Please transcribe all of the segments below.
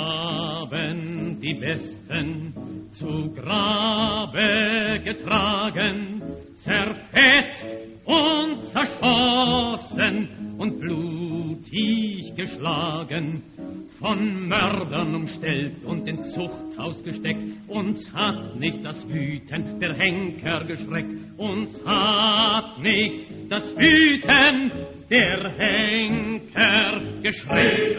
haben die Besten zu Grabe getragen, zerfetzt und zerschossen und blutig geschlagen, von Mördern umstellt und ins Zuchthaus gesteckt. Uns hat nicht das Wüten der Henker geschreckt, uns hat nicht das Wüten der Henker geschreckt.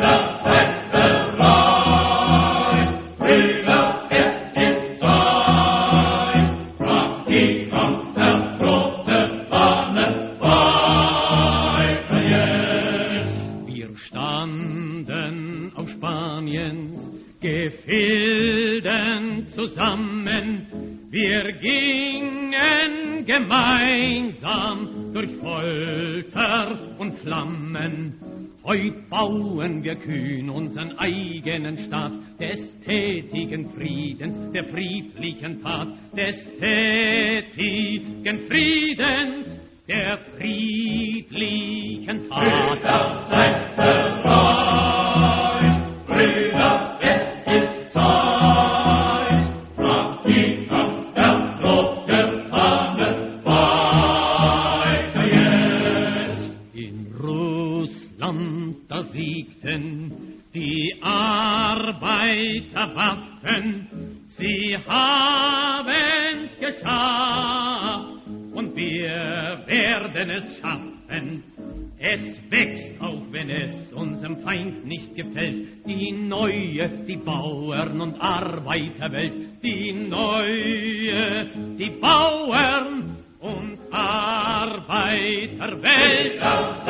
Brüder, es ist Zeit, fragt die kampferprobe Fahne weiter jetzt. Wir standen auf Spaniens Gefilden zusammen, wir gingen gemeinsam durch Folter und Flammen. Heut bauen wir kühn unseren eigenen Staat, des tätigen Friedens, der friedlichen Tat, des tätigen Friedens, der friedlichen Tat. Brüder, seid bereit, Brüder, es ist Zeit, fragt die kampferprobe Fahne weiter jetzt. In Russland da siegten die Arbeiterwaffen, sie haben's geschafft und wir werden es schaffen. Es wächst, auch wenn es unserem Feind nicht gefällt, die neue, die Bauern- und Arbeiterwelt, die neue, die Bauern- und Arbeiterwelt.